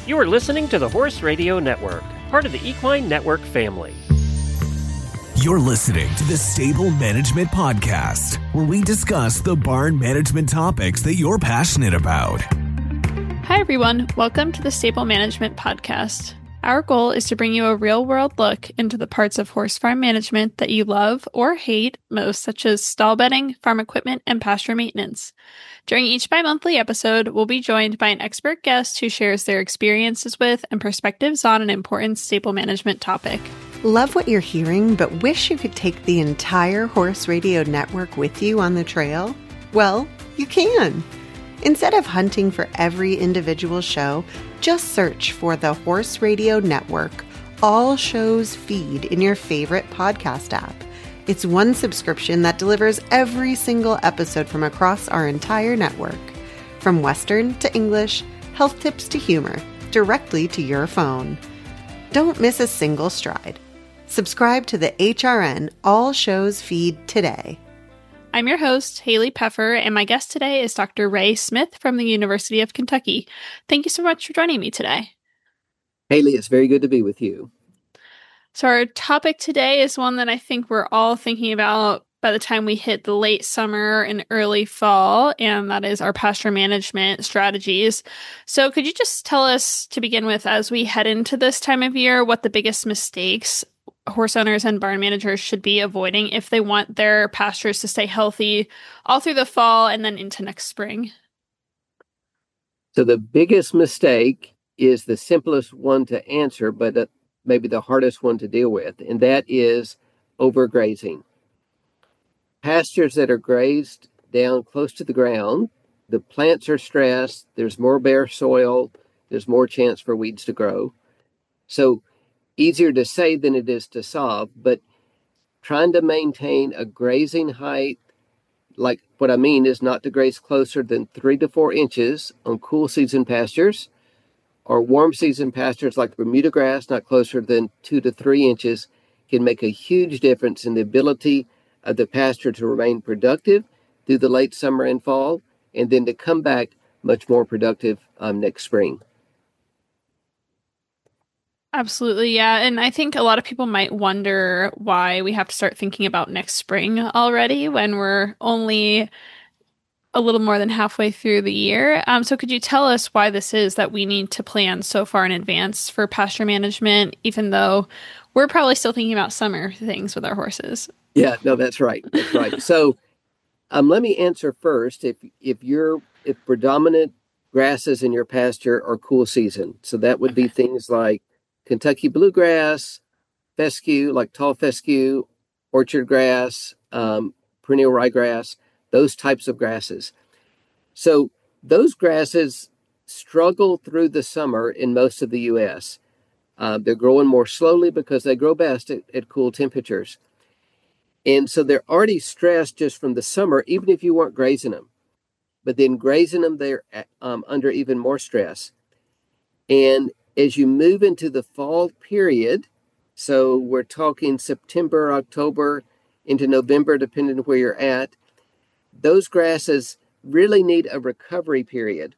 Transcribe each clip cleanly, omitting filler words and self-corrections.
You are listening to the Horse Radio Network, part of the Equine Network family. You're listening to the Stable Management Podcast, where we discuss the barn management topics that you're passionate about. Hi, everyone. Welcome to the Stable Management Podcast. Our goal is to bring you a real-world look into the parts of horse farm management that you love or hate most, such as stall bedding, farm equipment, and pasture maintenance. During each bi-monthly episode, we'll be joined by an expert guest who shares their experiences with and perspectives on an important stable management topic. Love what you're hearing, but wish you could take the entire Horse Radio Network with you on the trail? Well, you can. Instead of hunting for every individual show, just search for the Horse Radio Network All Shows feed in your favorite podcast app. It's one subscription that delivers every single episode from across our entire network. From Western to English, health tips to humor, directly to your phone. Don't miss a single stride. Subscribe to the HRN All Shows feed today. I'm your host, Haley Peffer, and my guest today is Dr. Ray Smith from the University of Kentucky. Thank you so much for joining me today. Haley, it's very good to be with you. So our topic today is one that I think we're all thinking about by the time we hit the late summer and early fall, and that is our pasture management strategies. So could you just tell us, to begin with, as we head into this time of year, what the biggest mistakes horse owners and barn managers should be avoiding if they want their pastures to stay healthy all through the fall and then into next spring? So the biggest mistake is the simplest one to answer, but maybe the hardest one to deal with, and that is overgrazing. Pastures that are grazed down close to the ground, the plants are stressed, there's more bare soil, there's more chance for weeds to grow. So easier to say than it is to solve, but trying to maintain a grazing height, like what I mean is not to graze closer than 3 to 4 inches on cool season pastures, or warm season pastures like Bermuda grass, not closer than 2 to 3 inches, can make a huge difference in the ability of the pasture to remain productive through the late summer and fall, and then to come back much more productive next spring. Absolutely, yeah. And I think a lot of people might wonder why we have to start thinking about next spring already when we're only a little more than halfway through the year. So could you tell us why this is that we need to plan so far in advance for pasture management, even though we're probably still thinking about summer things with our horses? Yeah, no, that's right. That's right. So let me answer first. If predominant grasses in your pasture are cool season, so that would be things like Kentucky bluegrass, fescue, like tall fescue, orchard grass, perennial ryegrass, those types of grasses. So those grasses struggle through the summer in most of the U.S. They're growing more slowly because they grow best at cool temperatures. And so they're already stressed just from the summer, even if you weren't grazing them. But then grazing them, they're under even more stress. And as you move into the fall period, so we're talking September, October, into November, depending on where you're at, those grasses really need a recovery period.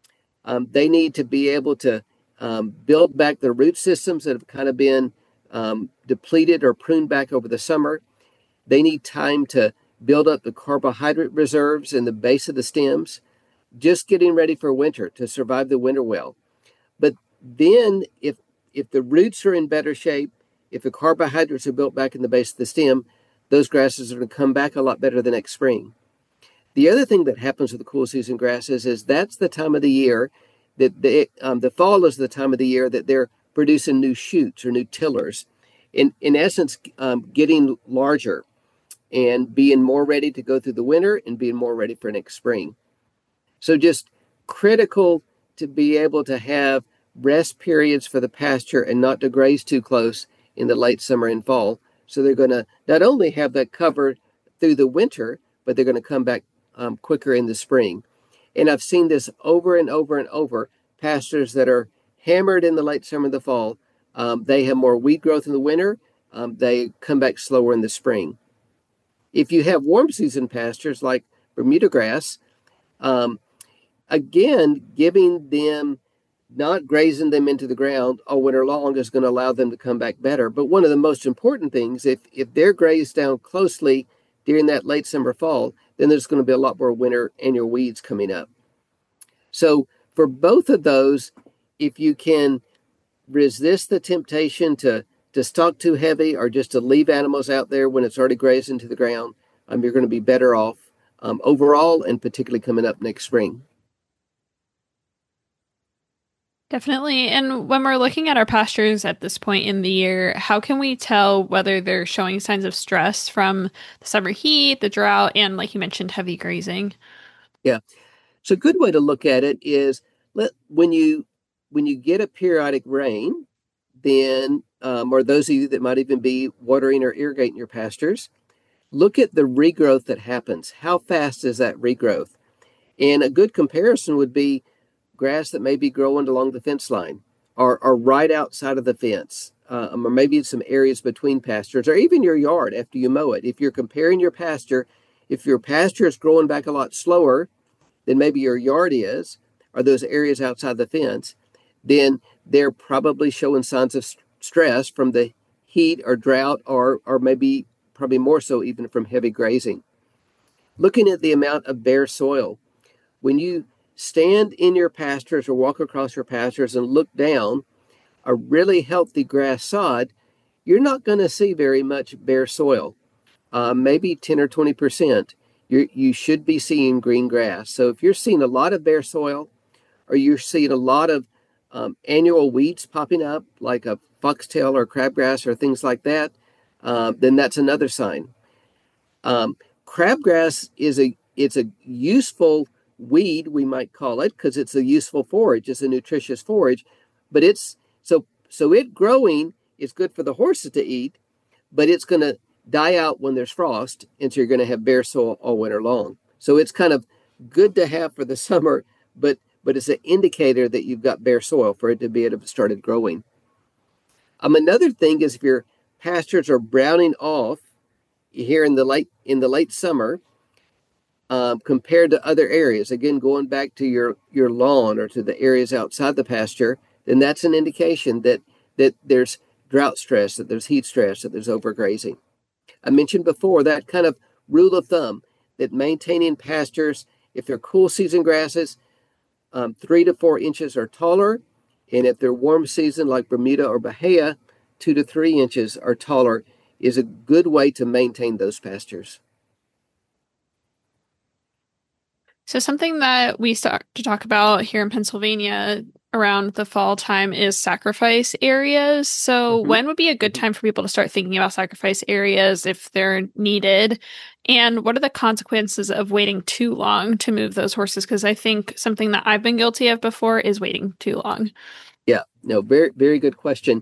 They need to be able to build back the root systems that have kind of been depleted or pruned back over the summer. They need time to build up the carbohydrate reserves in the base of the stems, just getting ready for winter to survive the winter well. But then if the roots are in better shape, if the carbohydrates are built back in the base of the stem, those grasses are going to come back a lot better the next spring. The other thing that happens with the cool season grasses is that's the time of the year that the fall is the time of the year that they're producing new shoots or new tillers. In essence, getting larger and being more ready to go through the winter and being more ready for next spring. So just critical to be able to have rest periods for the pasture and not to graze too close in the late summer and fall. So they're going to not only have that covered through the winter, but they're going to come back quicker in the spring. And I've seen this over and over and over. Pastures that are hammered in the late summer and the fall, they have more weed growth in the winter. They come back slower in the spring. If you have warm season pastures like Bermuda grass, again, giving them not grazing them into the ground all winter long is going to allow them to come back better. But one of the most important things, if they're grazed down closely during that late summer fall, then there's going to be a lot more winter annual weeds coming up. So for both of those, if you can resist the temptation to stock too heavy or just to leave animals out there when it's already grazed into the ground, you're going to be better off overall, and particularly coming up next spring. Definitely. And when we're looking at our pastures at this point in the year, how can we tell whether they're showing signs of stress from the summer heat, the drought, and like you mentioned, heavy grazing? Yeah. So a good way to look at it is when you get a periodic rain, then or those of you that might even be watering or irrigating your pastures, look at the regrowth that happens. How fast is that regrowth? And a good comparison would be grass that may be growing along the fence line or right outside of the fence, or maybe in some areas between pastures, or even your yard after you mow it. If you're comparing your pasture, if your pasture is growing back a lot slower than maybe your yard is, or those areas outside the fence, then they're probably showing signs of stress from the heat or drought, or maybe probably more so even from heavy grazing. Looking at the amount of bare soil. When you stand in your pastures or walk across your pastures and look down a really healthy grass sod, you're not going to see very much bare soil, maybe 10 or 20%. You should be seeing green grass. So if you're seeing a lot of bare soil, or you're seeing a lot of annual weeds popping up, like a foxtail or crabgrass or things like that, then that's another sign. Crabgrass it's a useful weed, we might call it, because it's a useful forage. It's a nutritious forage, but it's so it growing is good for the horses to eat, but it's going to die out when there's frost, and so you're going to have bare soil all winter long. So it's kind of good to have for the summer, but it's an indicator that you've got bare soil for it to be able to start growing. Another thing is if your pastures are browning off here in the late summer, compared to other areas, again, going back to your lawn or to the areas outside the pasture, then that's an indication that there's drought stress, that there's heat stress, that there's overgrazing. I mentioned before that kind of rule of thumb that maintaining pastures, if they're cool season grasses, 3 to 4 inches or taller, and if they're warm season like Bermuda or Bahia, 2 to 3 inches or taller is a good way to maintain those pastures. So something that we start to talk about here in Pennsylvania around the fall time is sacrifice areas. So when would be a good time for people to start thinking about sacrifice areas if they're needed? And what are the consequences of waiting too long to move those horses? Because I think something that I've been guilty of before is waiting too long. Yeah, no, very, very good question.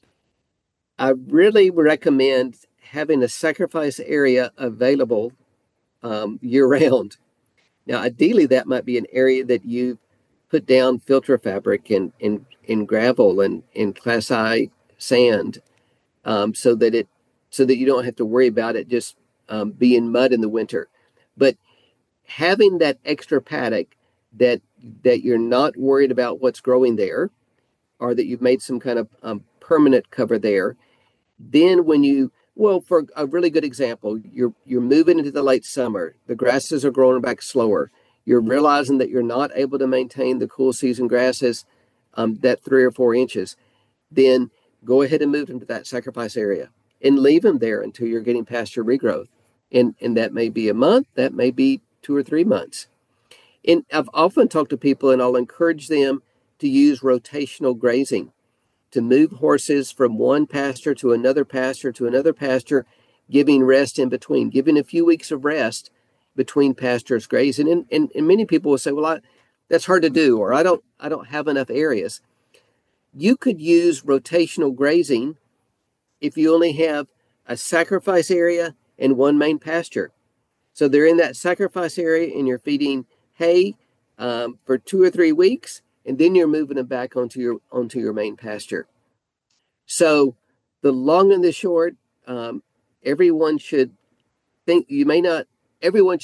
I really recommend having a sacrifice area available year round. Now, ideally, that might be an area that you put down filter fabric and gravel and Class I sand, so that you don't have to worry about it just being mud in the winter. But having that extra paddock that you're not worried about what's growing there, or that you've made some kind of permanent cover there, then for a really good example, you're moving into the late summer. The grasses are growing back slower. You're realizing that you're not able to maintain the cool season grasses that 3 or 4 inches. Then go ahead and move them to that sacrifice area and leave them there until you're getting past your regrowth. And that may be a month, that may be 2 or 3 months. And I've often talked to people, and I'll encourage them to use rotational grazing, to move horses from one pasture to another pasture, giving rest in between, giving a few weeks of rest between pastures grazing. And many people will say, well, that's hard to do, or I don't have enough areas. You could use rotational grazing if you only have a sacrifice area and one main pasture. So they're in that sacrifice area and you're feeding hay for 2 or 3 weeks, and then you're moving them back onto your main pasture. So the long and the short, everyone should think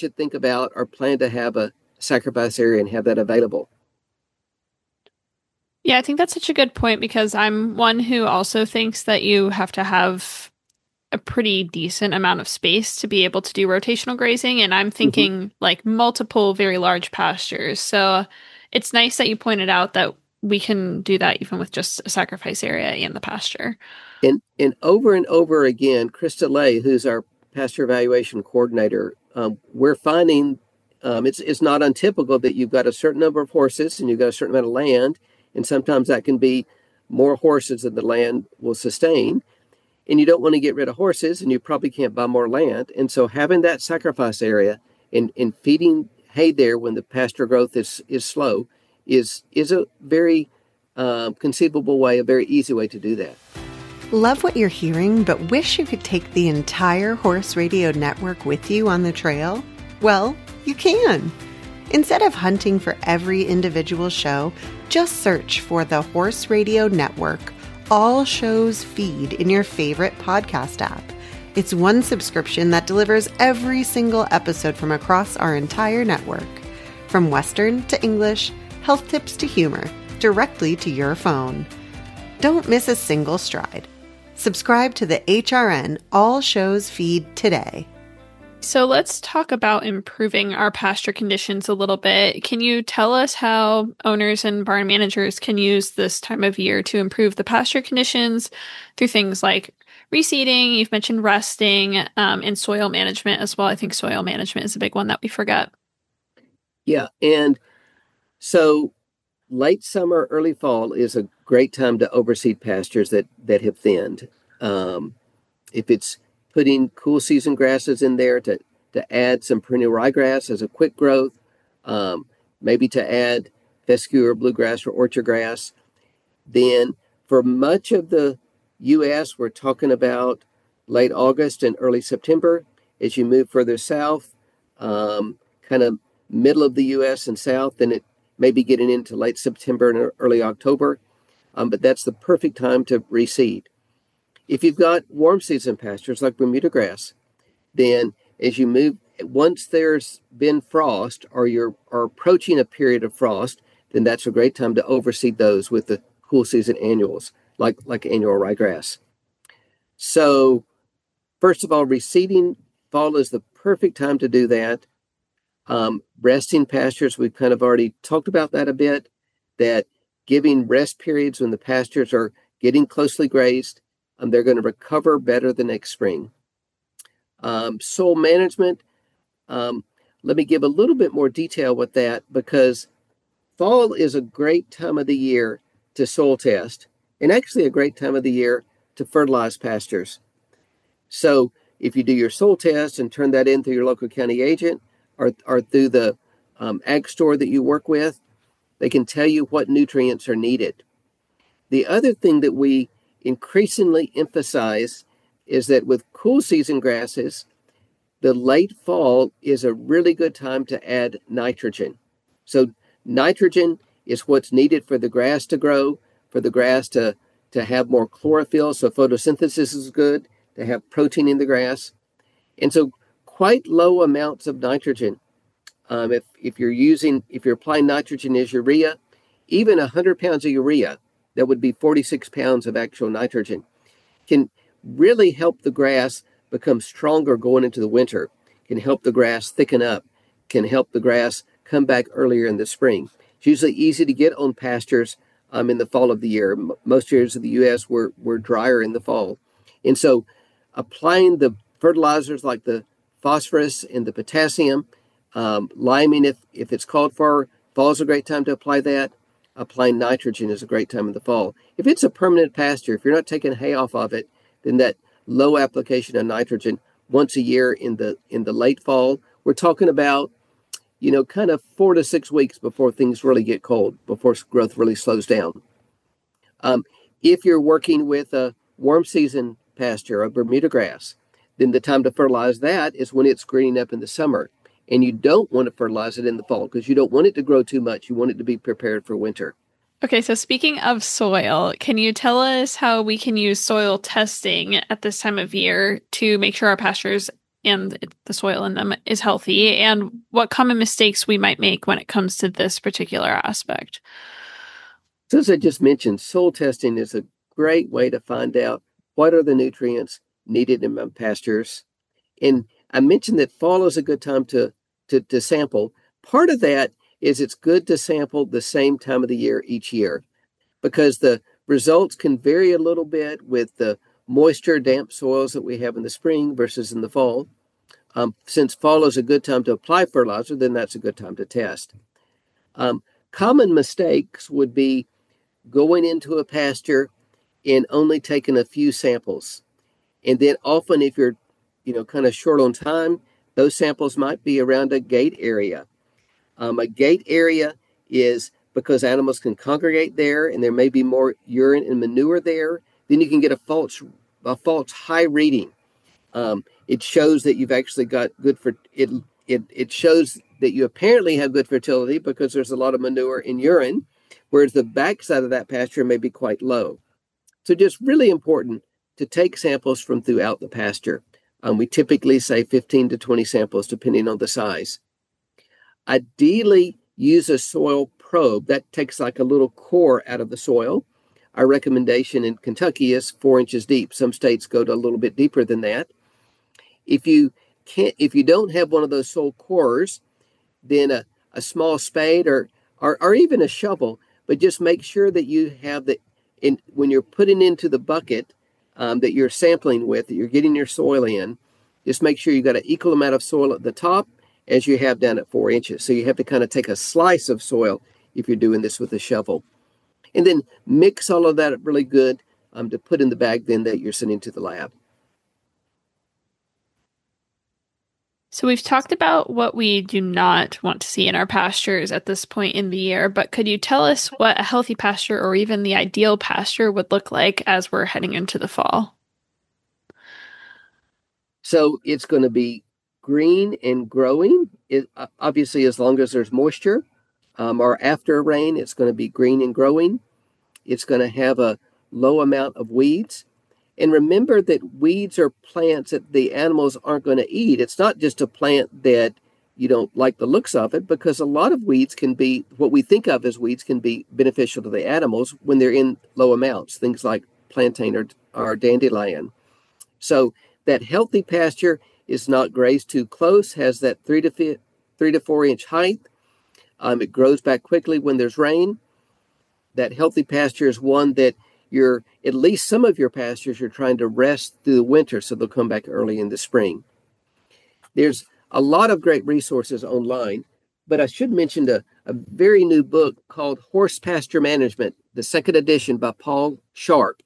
about or plan to have a sacrifice area and have that available. Yeah, I think that's such a good point because I'm one who also thinks that you have to have a pretty decent amount of space to be able to do rotational grazing. And I'm thinking like multiple very large pastures. So it's nice that you pointed out that we can do that even with just a sacrifice area in the pasture. And over again, Krista Lay, who's our pasture evaluation coordinator, we're finding it's not untypical that you've got a certain number of horses and you've got a certain amount of land, and sometimes that can be more horses than the land will sustain. And you don't want to get rid of horses, and you probably can't buy more land. And so having that sacrifice area and feeding hay there when the pasture growth is slow is a very conceivable way, a very easy way to do that. Love what you're hearing, but wish you could take the entire Horse Radio Network with you on the trail? Well, you can. Instead of hunting for every individual show, just search for the Horse Radio Network All Shows feed in your favorite podcast app. It's one subscription that delivers every single episode from across our entire network. From Western to English, health tips to humor, directly to your phone. Don't miss a single stride. Subscribe to the HRN All Shows feed today. So let's talk about improving our pasture conditions a little bit. Can you tell us how owners and barn managers can use this time of year to improve the pasture conditions through things like reseeding? You've mentioned resting, and soil management as well. I think soil management is a big one that we forget. Yeah, and so late summer, early fall is a great time to overseed pastures that have thinned. If it's putting cool season grasses in there to add some perennial ryegrass as a quick growth, maybe to add fescue or bluegrass or orchard grass. Then for much of the U.S., we're talking about late August and early September. As you move further south, kind of middle of the U.S. and south, then it may be getting into late September and early October. But that's the perfect time to reseed. If you've got warm season pastures like Bermuda grass, then as you move, once there's been frost or you're approaching a period of frost, then that's a great time to overseed those with the cool season annuals, like annual ryegrass. So first of all, reseeding, fall is the perfect time to do that. Resting pastures, we've kind of already talked about that a bit, that giving rest periods when the pastures are getting closely grazed, they're going to recover better the next spring. Soil management, let me give a little bit more detail with that, because fall is a great time of the year to soil test, and actually a great time of the year to fertilize pastures. So if you do your soil test and turn that in through your local county agent or through the ag store that you work with, they can tell you what nutrients are needed. The other thing that we increasingly emphasize is that with cool season grasses, the late fall is a really good time to add nitrogen. So nitrogen is what's needed for the grass to grow, for the grass to have more chlorophyll, so photosynthesis is good, to have protein in the grass. And so quite low amounts of nitrogen. If you're applying nitrogen as urea, even 100 pounds of urea, that would be 46 pounds of actual nitrogen, can really help the grass become stronger going into the winter, can help the grass thicken up, can help the grass come back earlier in the spring. It's usually easy to get on pastures in the fall of the year. Most areas of the U.S. were drier in the fall. And so applying the fertilizers like the phosphorus and the potassium, liming if it's called for, fall is a great time to apply that. Applying nitrogen is a great time in the fall. If it's a permanent pasture, if you're not taking hay off of it, then that low application of nitrogen once a year in the late fall, we're talking about, kind of 4 to 6 weeks before things really get cold, before growth really slows down. If you're working with a warm season pasture, a Bermuda grass, then the time to fertilize that is when it's greening up in the summer. And you don't want to fertilize it in the fall because you don't want it to grow too much. You want it to be prepared for winter. Okay, so speaking of soil, can you tell us how we can use soil testing at this time of year to make sure our pastures and the soil in them is healthy, and what common mistakes we might make when it comes to this particular aspect? So as I just mentioned, soil testing is a great way to find out what are the nutrients needed in my pastures. And I mentioned that fall is a good time to sample. Part of that is it's good to sample the same time of the year each year, because the results can vary a little bit with the moisture, damp soils that we have in the spring versus in the fall. Since fall is a good time to apply fertilizer, then that's a good time to test. Common mistakes would be going into a pasture and only taking a few samples. And then often if you're, kind of short on time, those samples might be around a gate area. A gate area is because animals can congregate there and there may be more urine and manure there. Then you can get a false high reading. It shows that you've actually got good for it. It shows that you apparently have good fertility because there's a lot of manure and urine, whereas the backside of that pasture may be quite low. So just really important to take samples from throughout the pasture. We typically say 15 to 20 samples, depending on the size. Ideally, use a soil probe. That takes like a little core out of the soil. Our recommendation in Kentucky is 4 inches deep. Some states go to a little bit deeper than that. If you don't have one of those soil cores, then a small spade or even a shovel, but just make sure that you have when you're putting into the bucket that you're sampling with, that you're getting your soil in, just make sure you got an equal amount of soil at the top as you have down at 4 inches. So you have to kind of take a slice of soil if you're doing this with a shovel. And then mix all of that up really good to put in the bag then that you're sending to the lab. So we've talked about what we do not want to see in our pastures at this point in the year, but could you tell us what a healthy pasture or even the ideal pasture would look like as we're heading into the fall? So it's going to be green and growing, obviously as long as there's moisture, or after rain, it's going to be green and growing. It's going to have a low amount of weeds. And remember that weeds are plants that the animals aren't going to eat. It's not just a plant that you don't like the looks of it, because a lot of weeds can be, what we think of as weeds can be beneficial to the animals when they're in low amounts, things like plantain or dandelion. So that healthy pasture is not grazed too close, has that 3 to 4 inch height. It grows back quickly when there's rain. That healthy pasture is one that at least some of your pastures, you're trying to rest through the winter so they'll come back early in the spring. There's a lot of great resources online, but I should mention a very new book called Horse Pasture Management, the second edition by Paul Sharp.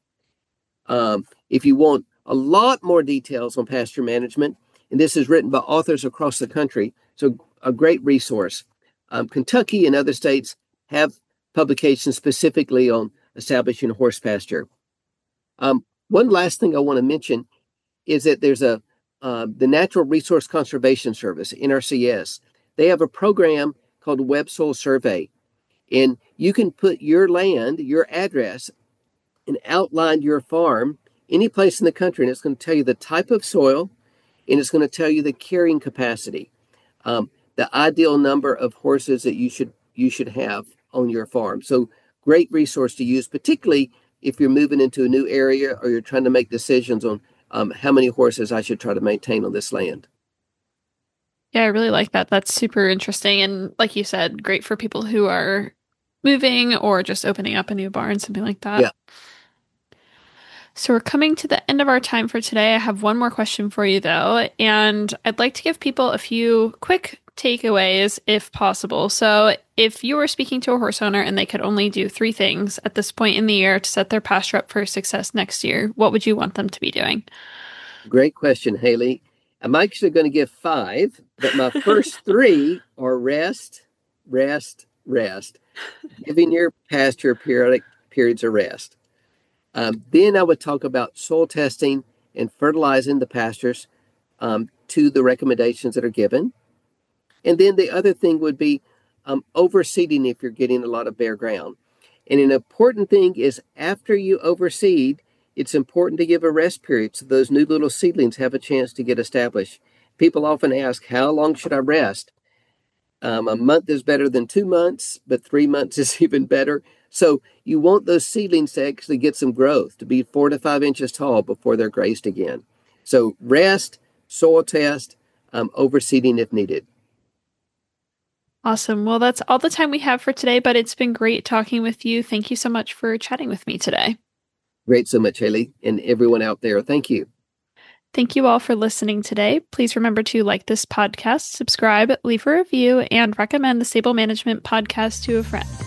If you want a lot more details on pasture management, and this is written by authors across the country, so a great resource. Kentucky and other states have publications specifically on establishing a horse pasture. One last thing I want to mention is that there's the Natural Resource Conservation Service, NRCS. They have a program called Web Soil Survey, and you can put your land, your address, and outline your farm any place in the country, and it's going to tell you the type of soil, and it's going to tell you the carrying capacity, the ideal number of horses that you should have on your farm. So great resource to use, particularly if you're moving into a new area or you're trying to make decisions on how many horses I should try to maintain on this land. Yeah, I really like that. That's super interesting. And like you said, great for people who are moving or just opening up a new barn, something like that. Yeah. So we're coming to the end of our time for today. I have one more question for you, though, and I'd like to give people a few quick takeaways if possible. So if you were speaking to a horse owner and they could only do 3 things at this point in the year to set their pasture up for success next year, what would you want them to be doing? Great question, Haley. I'm actually going to give 5, but my first 3 are rest, giving your pasture periodic periods of rest. Then I would talk about soil testing and fertilizing the pastures to the recommendations that are given. And then the other thing would be overseeding if you're getting a lot of bare ground. And an important thing is after you overseed, it's important to give a rest period so those new little seedlings have a chance to get established. People often ask, how long should I rest? A month is better than 2 months, but 3 months is even better. So you want those seedlings to actually get some growth, to be 4 to 5 inches tall before they're graced again. So rest, soil test, overseeding if needed. Awesome. Well, that's all the time we have for today, but it's been great talking with you. Thank you so much for chatting with me today. Great so much, Haley, and everyone out there. Thank you. Thank you all for listening today. Please remember to like this podcast, subscribe, leave a review, and recommend the Stable Management Podcast to a friend.